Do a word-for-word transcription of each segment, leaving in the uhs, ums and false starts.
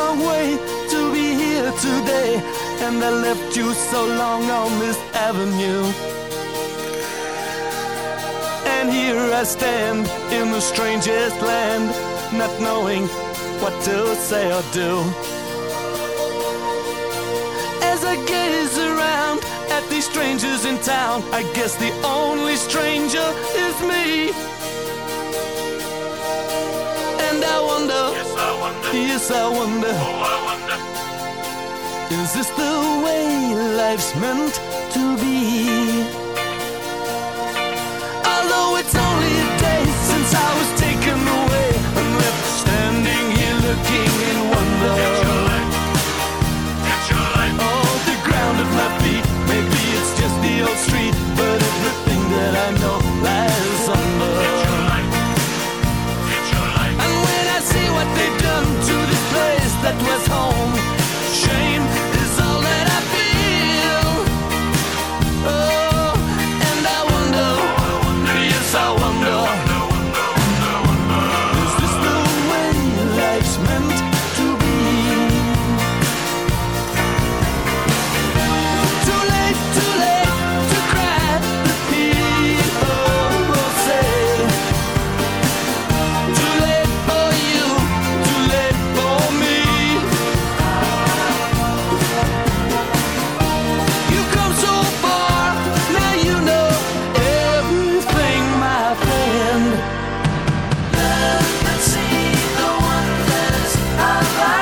long way to be here today, and I left you so long on this avenue. And here I stand in the strangest land, not knowing what to say or do. As I gaze around at these strangers in town, I guess the only stranger is me. And I wonder, Yes, I wonder. yes, I wonder, Oh, I wonder. is this the way life's meant to be? Although it's only a day since I was taken away and left standing here looking in wonder. Get your life. Get your life. Oh, the ground at my feet, maybe it's just the old street, but everything that I know lies under. Get your life. Get your life. And when I see what they've done to this place that was home, shame is all that I feel. Oh, and I wonder, yes, I wonder, is this the way life's meant to be? Too late, too late to cry, the people say. Too late for you, too late for me. You've come so far, now you know everything, my friend. Look and see the wonders of our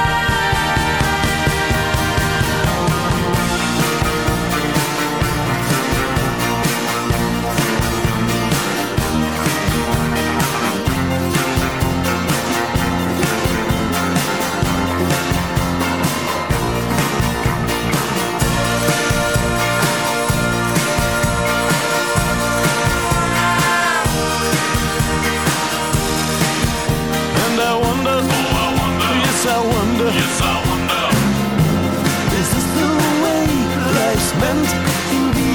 And I wonder, Oh, I wonder. yes, I wonder, Yes, I wonder. is this the way life's meant to be?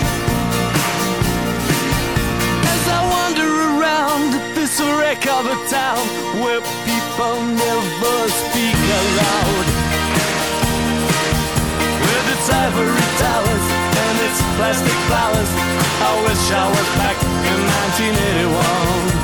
As I wander around this wreck of a town where people never speak aloud, with its ivory towers and its plastic flowers, I wish I was back in nineteen eighty-one.